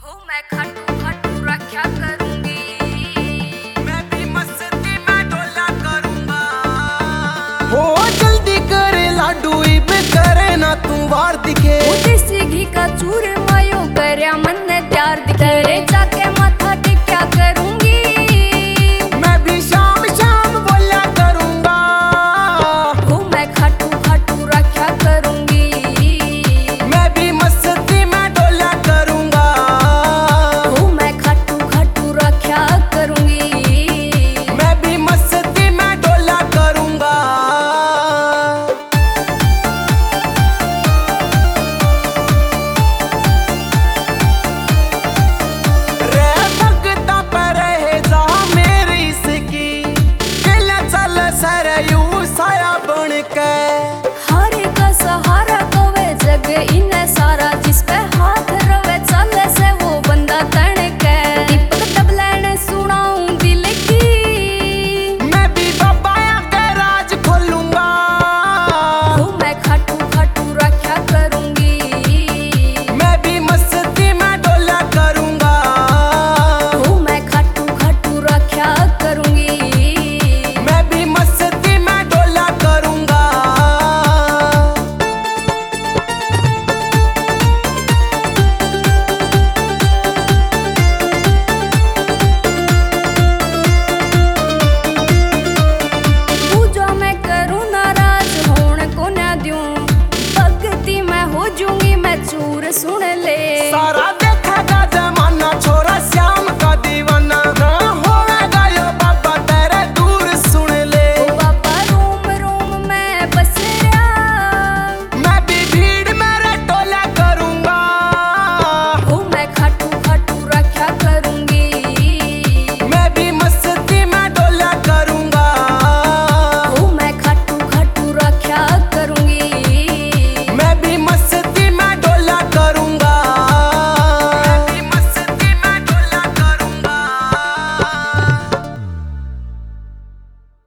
हो मैं खट्टू खट्टू रखा करूंगी, मैं भी मस्ती में डोला करूंगा। हो जल्दी करे लाडू में करे ना तू वार दिखे, देसी घी का चूरमा